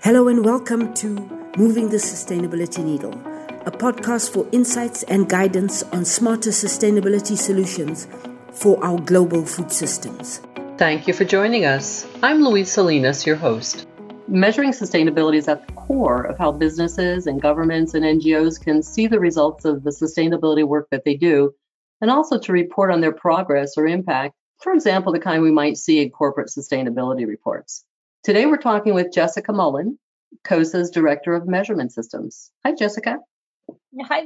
Hello and welcome to Moving the Sustainability Needle, a podcast for insights and guidance on smarter sustainability solutions for our global food systems. Thank you for joining us. I'm Louise Salinas, your host. Measuring sustainability is at the core of how businesses and governments and NGOs can see the results of the sustainability work that they do, and also to report on their progress or impact, for example, the kind we might see in corporate sustainability reports. Today, we're talking with Jessica Mullen, COSA's Director of Measurement Systems. Hi, Jessica. Hi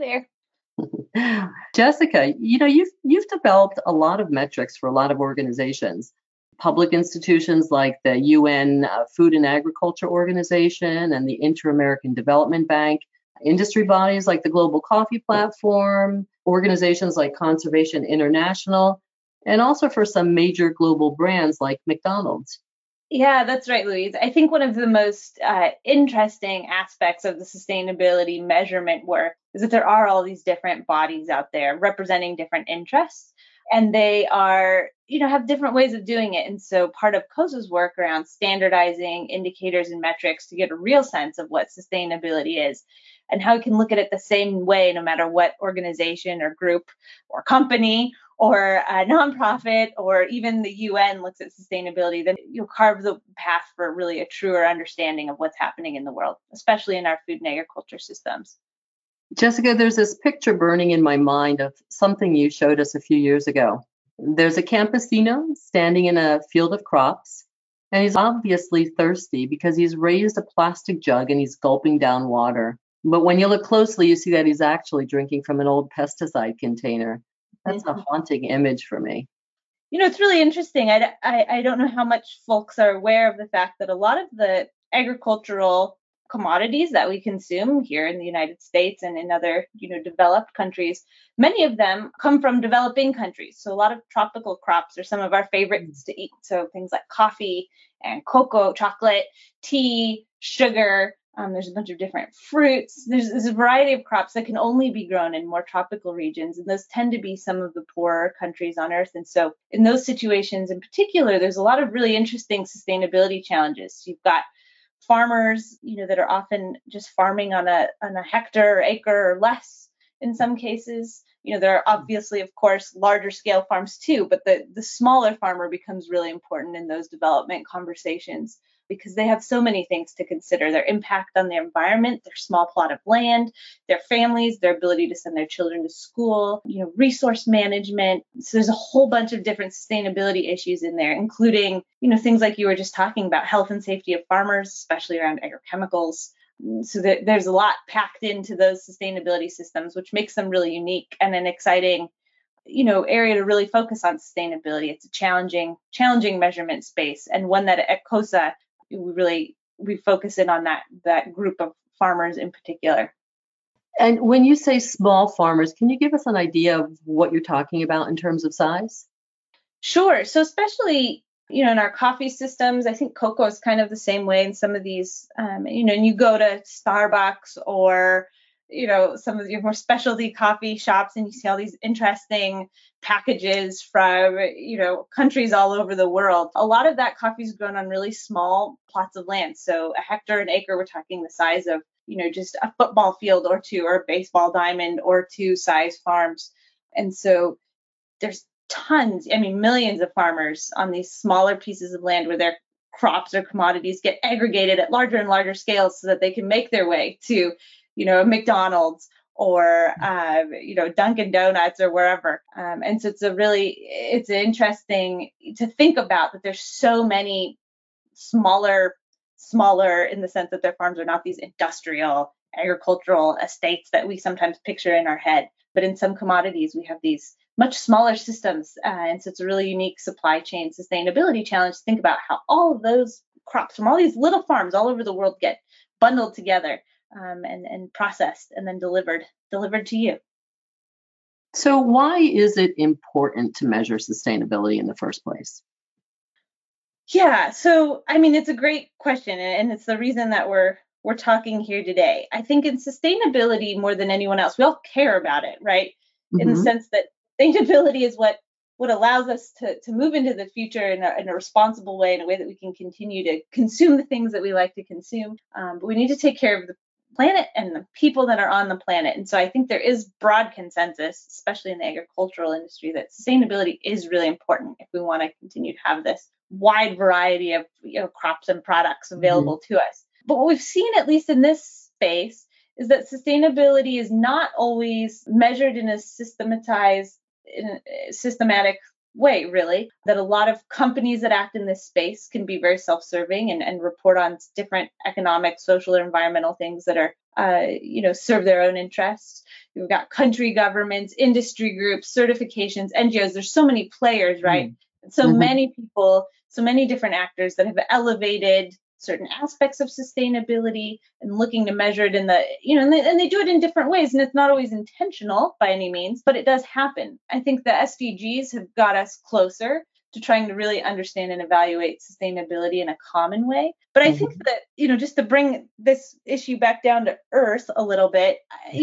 there. Jessica, you've developed a lot of metrics for a lot of organizations. Public institutions like the UN Food and Agriculture Organization and the Inter-American Development Bank, industry bodies like the Global Coffee Platform, organizations like Conservation International, and also for some major global brands like McDonald's. Yeah, that's right, Louise. I think one of the most interesting aspects of the sustainability measurement work is that there are all these different bodies out there representing different interests, and they are, have different ways of doing it. And so part of COSA's work around standardizing indicators and metrics to get a real sense of what sustainability is and how we can look at it the same way, no matter what organization or group or company or a nonprofit or even the UN looks at sustainability, then you'll carve the path for really a truer understanding of what's happening in the world, especially in our food and agriculture systems. Jessica, there's this picture burning in my mind of something you showed us a few years ago. There's a campesino standing in a field of crops, and he's obviously thirsty because he's raised a plastic jug and he's gulping down water. But when you look closely, you see that he's actually drinking from an old pesticide container. That's a haunting image for me. It's really interesting. I don't know how much folks are aware of the fact that a lot of the agricultural commodities that we consume here in the United States and in other, developed countries, many of them come from developing countries. So a lot of tropical crops are some of our favorites to eat. So things like coffee and cocoa, chocolate, tea, sugar. There's a bunch of different fruits. There's a variety of crops that can only be grown in more tropical regions. And those tend to be some of the poorer countries on Earth. And so in those situations in particular, there's a lot of really interesting sustainability challenges. You've got farmers, that are often just farming on a hectare or acre or less in some cases. There are obviously, of course, larger scale farms too, but the smaller farmer becomes really important in those development conversations because they have so many things to consider: their impact on the environment, their small plot of land, their families, their ability to send their children to school, resource management. So there's a whole bunch of different sustainability issues in there, including, things like you were just talking about, health and safety of farmers, especially around agrochemicals. So there's a lot packed into those sustainability systems, which makes them really unique and an exciting, area to really focus on sustainability. It's a challenging measurement space, and one that at COSA, we focus in on that group of farmers in particular. And when you say small farmers, can you give us an idea of what you're talking about in terms of size? Sure. So especially, in our coffee systems, I think cocoa is kind of the same way in some of these, and you go to Starbucks or, some of your more specialty coffee shops and you see all these interesting packages from, countries all over the world. A lot of that coffee is grown on really small plots of land. So a hectare, an acre, we're talking the size of, just a football field or two, or a baseball diamond or two size farms. And so there's tons, millions of farmers on these smaller pieces of land where their crops or commodities get aggregated at larger and larger scales so that they can make their way to, a McDonald's or, Dunkin' Donuts or wherever. And so it's interesting to think about that there's so many smaller in the sense that their farms are not these industrial agricultural estates that we sometimes picture in our head. But in some commodities, we have these much smaller systems. And so it's a really unique supply chain sustainability challenge to think about how all of those crops from all these little farms all over the world get bundled together and processed and then delivered to you. So why is it important to measure sustainability in the first place? Yeah, so it's a great question, and it's the reason that we're talking here today. I think in sustainability, more than anyone else, we all care about it, right? In the sense that sustainability is what what allows us to move into the future in a responsible way, in a way that we can continue to consume the things that we like to consume. But we need to take care of the planet and the people that are on the planet. And so I think there is broad consensus, especially in the agricultural industry, that sustainability is really important if we want to continue to have this wide variety of crops and products available to us. But what we've seen, at least in this space, is that sustainability is not always measured in a systematic way, really, that a lot of companies that act in this space can be very self-serving and report on different economic, social, or environmental things that are, serve their own interests. You've got country governments, industry groups, certifications, NGOs. There's so many players, right? And so many people, so many different actors that have elevated certain aspects of sustainability and looking to measure it in the, and they do it in different ways. And it's not always intentional by any means, but it does happen. I think the SDGs have got us closer to trying to really understand and evaluate sustainability in a common way. But I think that, just to bring this issue back down to earth a little bit,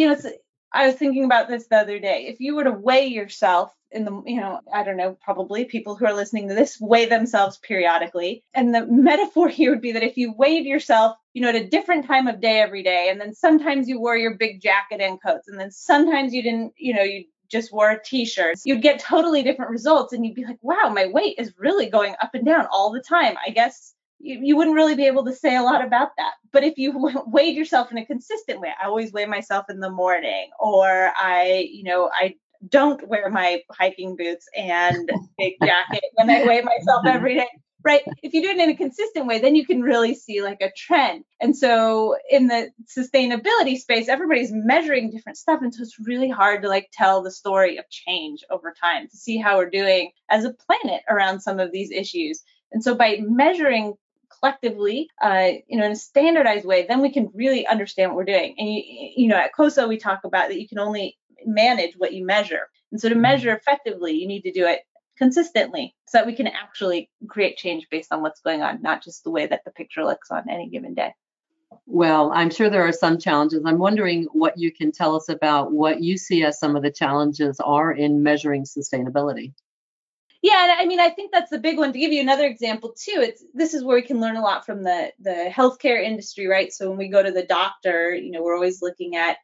I was thinking about this the other day. If you were to weigh yourself in the, I don't know, probably people who are listening to this weigh themselves periodically. And the metaphor here would be that if you weighed yourself, at a different time of day every day, and then sometimes you wore your big jacket and coats, and then sometimes you didn't, you just wore a t-shirt, you'd get totally different results. And you'd be like, wow, my weight is really going up and down all the time. I guess you wouldn't really be able to say a lot about that. But if you weighed yourself in a consistent way, I always weigh myself in the morning, or I don't wear my hiking boots and big jacket when I weigh myself every day, right? If you do it in a consistent way, then you can really see like a trend. And so in the sustainability space, everybody's measuring different stuff. And so it's really hard to tell the story of change over time, to see how we're doing as a planet around some of these issues. And so by measuring collectively, in a standardized way, then we can really understand what we're doing. And, at COSA, we talk about that you can only manage what you measure. And so to measure effectively, you need to do it consistently so that we can actually create change based on what's going on, not just the way that the picture looks on any given day. Well, I'm sure there are some challenges. I'm wondering what you can tell us about what you see as some of the challenges are in measuring sustainability. Yeah, and I think that's the big one. To give you another example too, this is where we can learn a lot from the healthcare industry, right? So when we go to the doctor, we're always looking at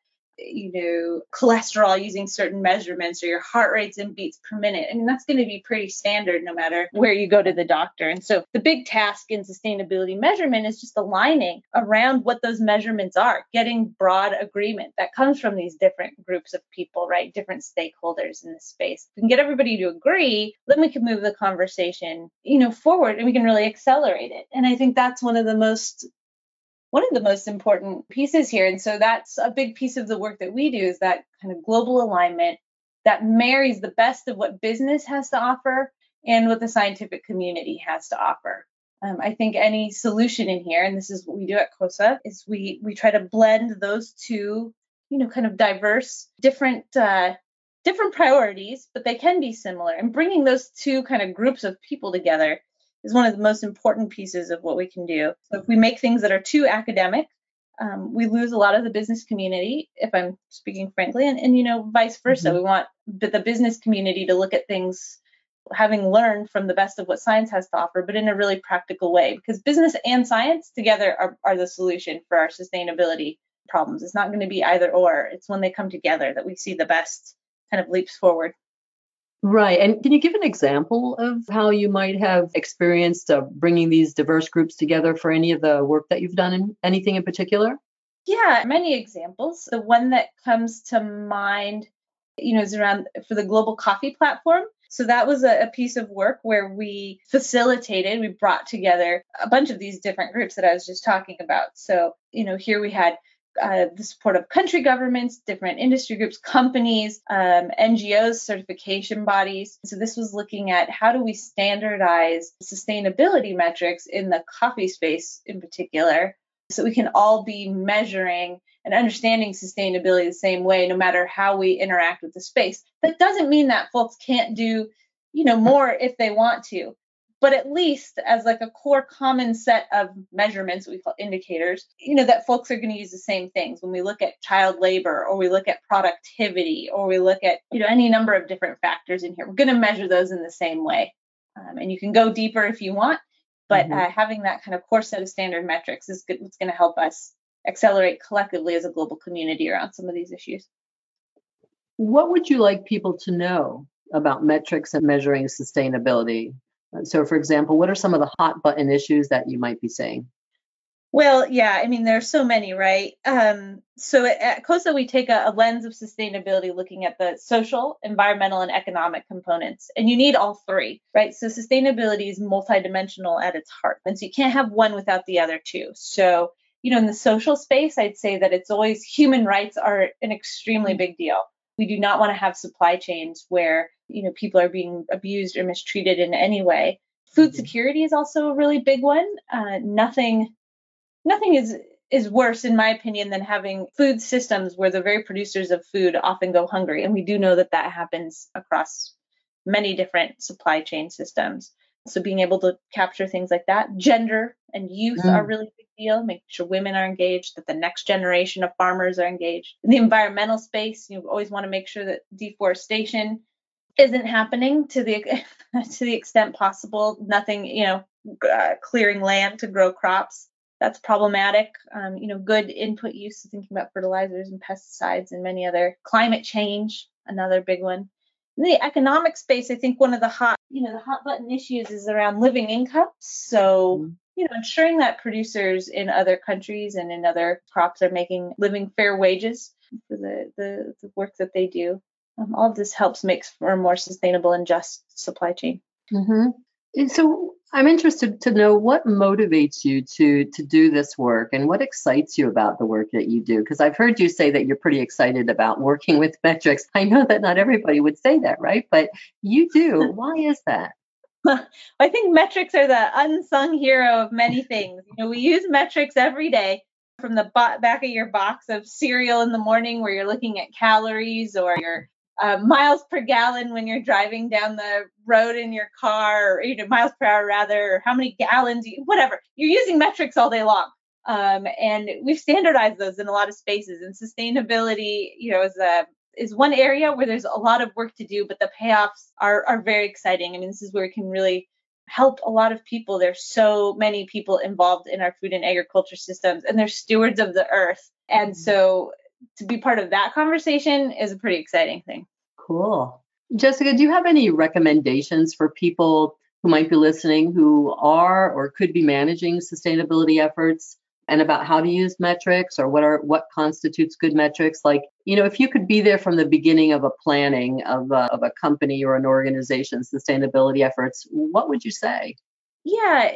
cholesterol using certain measurements, or your heart rates and beats per minute. I mean, that's going to be pretty standard no matter where you go to the doctor. And so the big task in sustainability measurement is just aligning around what those measurements are, getting broad agreement that comes from these different groups of people, right? Different stakeholders in the space. If we can get everybody to agree, then we can move the conversation, forward, and we can really accelerate it. And I think that's one of the most important pieces here. And so that's a big piece of the work that we do, is that kind of global alignment that marries the best of what business has to offer and what the scientific community has to offer. I think any solution in here, and this is what we do at COSA, is we try to blend those two, kind of diverse, different priorities, but they can be similar. And bringing those two kind of groups of people together is one of the most important pieces of what we can do. So if we make things that are too academic, we lose a lot of the business community, if I'm speaking frankly, and vice versa. We want the business community to look at things having learned from the best of what science has to offer, but in a really practical way, because business and science together are the solution for our sustainability problems. It's not going to be either or. It's when they come together that we see the best kind of leaps forward. Right. And can you give an example of how you might have experienced bringing these diverse groups together for any of the work that you've done, in anything in particular? Yeah, many examples. The one that comes to mind, is around for the Global Coffee Platform. So that was a piece of work where we brought together a bunch of these different groups that I was just talking about. So, here we had the support of country governments, different industry groups, companies, NGOs, certification bodies. So this was looking at how do we standardize sustainability metrics in the coffee space in particular, so we can all be measuring and understanding sustainability the same way, no matter how we interact with the space. That doesn't mean that folks can't do, more if they want to. but at least as like a core common set of measurements, we call indicators, that folks are going to use the same things when we look at child labor, or we look at productivity, or we look at, any number of different factors in here. We're going to measure those in the same way. And you can go deeper if you want, but having that kind of core set of standard metrics is good. It's going to help us accelerate collectively as a global community around some of these issues. What would you like people to know about metrics and measuring sustainability? So, for example, what are some of the hot button issues that you might be saying? Well, yeah, there's so many, right? So at COSA, we take a lens of sustainability looking at the social, environmental, and economic components. And you need all three, right? So sustainability is multidimensional at its heart. And so you can't have one without the other two. So, in the social space, I'd say that it's always human rights are an extremely big deal. We do not want to have supply chains where, people are being abused or mistreated in any way. Food security is also a really big one. Nothing is worse, in my opinion, than having food systems where the very producers of food often go hungry. And we do know that happens across many different supply chain systems. So being able to capture things like that, gender and youth are really big deal, making sure women are engaged, that the next generation of farmers are engaged. In the environmental space, you always want to make sure that deforestation isn't happening to the extent possible. Nothing, clearing land to grow crops. That's problematic. Good input use, thinking about fertilizers and pesticides and many other. Climate change, another big one. In the economic space, I think one of the hot button issues is around living incomes. So, ensuring that producers in other countries and in other crops are making living fair wages for the work that they do. All of this helps make for a more sustainable and just supply chain. Mm-hmm. And so I'm interested to know what motivates you to do this work and what excites you about the work that you do. Because I've heard you say that you're pretty excited about working with metrics. I know that not everybody would say that, right? But you do. Why is that? I think metrics are the unsung hero of many things. We use metrics every day, from the back of your box of cereal in the morning where you're looking at calories, or your miles per gallon when you're driving down the road in your car, or miles per hour rather, or how many gallons, whatever. You're using metrics all day long. And we've standardized those in a lot of spaces. And sustainability, is one area where there's a lot of work to do, but the payoffs are very exciting. This is where we can really help a lot of people. There's so many people involved in our food and agriculture systems, and they're stewards of the earth. And so to be part of that conversation is a pretty exciting thing. Cool. Jessica, do you have any recommendations for people who might be listening who are or could be managing sustainability efforts, and about how to use metrics, or what constitutes good metrics? Like, if you could be there from the beginning of a planning of a company or an organization's sustainability efforts, what would you say? Yeah,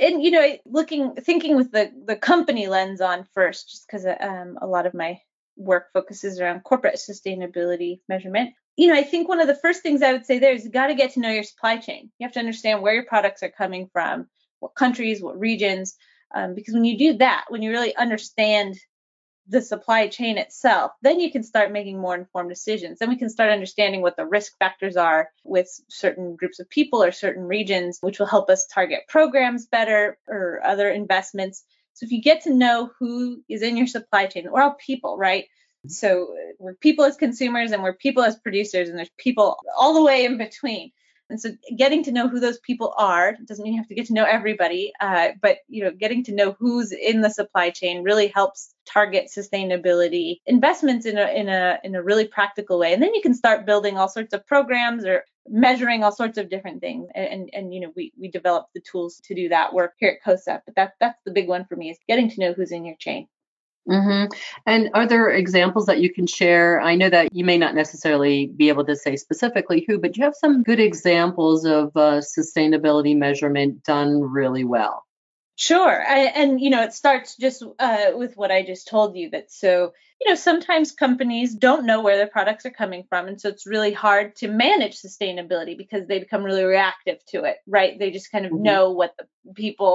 and thinking with the company lens on first, just because a lot of my work focuses around corporate sustainability measurement. I think one of the first things I would say there is you got to get to know your supply chain. You have to understand where your products are coming from, what countries, what regions, because when you do that, when you really understand the supply chain itself, then you can start making more informed decisions. Then we can start understanding what the risk factors are with certain groups of people or certain regions, which will help us target programs better or other investments. So if you get to know who is in your supply chain, we're all people, right? So we're people as consumers, and we're people as producers, and there's people all the way in between. And so getting to know who those people are doesn't mean you have to get to know everybody, but getting to know who's in the supply chain really helps target sustainability investments in a really practical way. And then you can start building all sorts of programs or measuring all sorts of different things. And we develop the tools to do that work here at COSA. But that's the big one for me, is getting to know who's in your chain. Mm-hmm. And are there examples that you can share? I know that you may not necessarily be able to say specifically who, but do you have some good examples of sustainability measurement done really well? Sure. And it starts just with what I just told you, that sometimes companies don't know where their products are coming from. And so it's really hard to manage sustainability because they become really reactive to it, right? They just kind of know what the people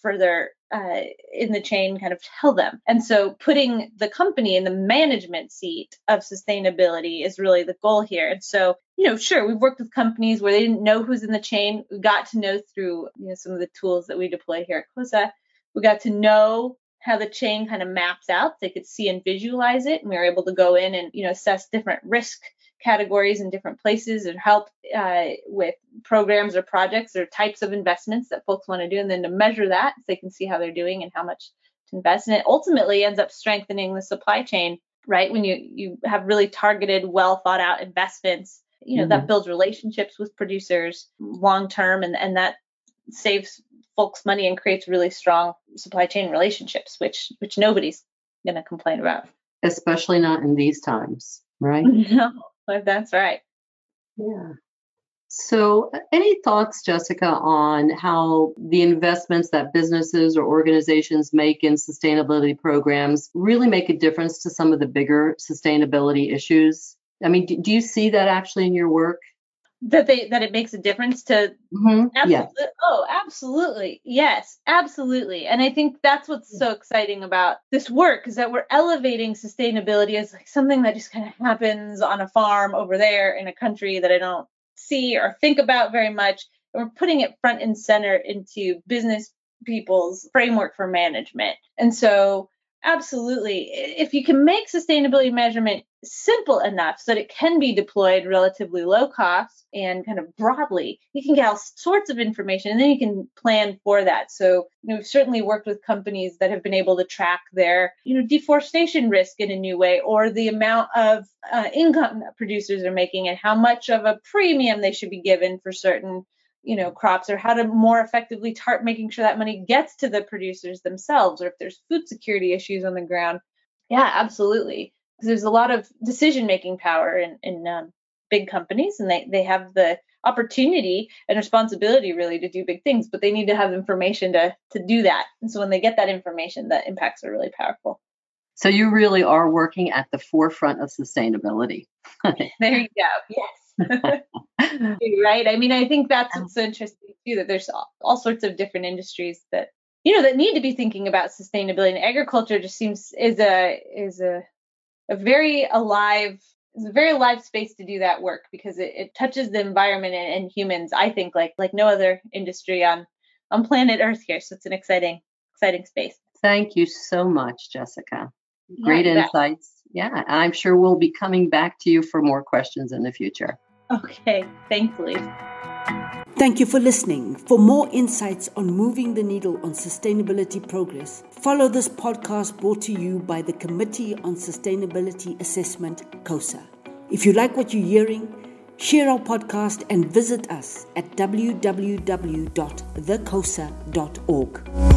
further in the chain kind of tell them. And so putting the company in the management seat of sustainability is really the goal here. And so, sure, we've worked with companies where they didn't know who's in the chain. We got to know through some of the tools that we deploy here at COSA. We got to know how the chain kind of maps out. They could see and visualize it. And we were able to go in and assess different risk categories in different places and help with programs or projects or types of investments that folks want to do, and then to measure that so they can see how they're doing and how much to invest. And it ultimately ends up strengthening the supply chain, right? When you have really targeted, well thought out investments, that builds relationships with producers long term, and that saves folks money and creates really strong supply chain relationships, which nobody's going to complain about. Especially not in these times, right? No. That's right. Yeah. So any thoughts, Jessica, on how the investments that businesses or organizations make in sustainability programs really make a difference to some of the bigger sustainability issues? I mean, do you see that actually in your work? That it makes a difference to Yeah. Oh, absolutely. Yes, absolutely. And I think that's what's so exciting about this work is that we're elevating sustainability as like something that just kind of happens on a farm over there in a country that I don't see or think about very much. And we're putting it front and center into business people's framework for management. And so absolutely, if you can make sustainability measurement simple enough so that it can be deployed relatively low cost and kind of broadly, you can get all sorts of information and then you can plan for that. So, we've certainly worked with companies that have been able to track their, deforestation risk in a new way, or the amount of income that producers are making and how much of a premium they should be given for certain crops, or how to more effectively making sure that money gets to the producers themselves, or if there's food security issues on the ground. Yeah, absolutely. Because there's a lot of decision-making power in big companies, and they have the opportunity and responsibility really to do big things, but they need to have information to do that. And so when they get that information, the impacts are really powerful. So you really are working at the forefront of sustainability. There you go. Yes. Right. I mean, I think that's what's so interesting too, that there's all sorts of different industries that, that need to be thinking about sustainability. And agriculture just seems is a very alive space to do that work, because it touches the environment and humans, I think, like no other industry on planet Earth here. So it's an exciting space. Thank you so much, Jessica. Great insights. Yeah, I'm sure we'll be coming back to you for more questions in the future. Okay, thanks, Lee. Thank you for listening. For more insights on moving the needle on sustainability progress, follow this podcast brought to you by the Committee on Sustainability Assessment, COSA. If you like what you're hearing, share our podcast and visit us at www.thecosa.org.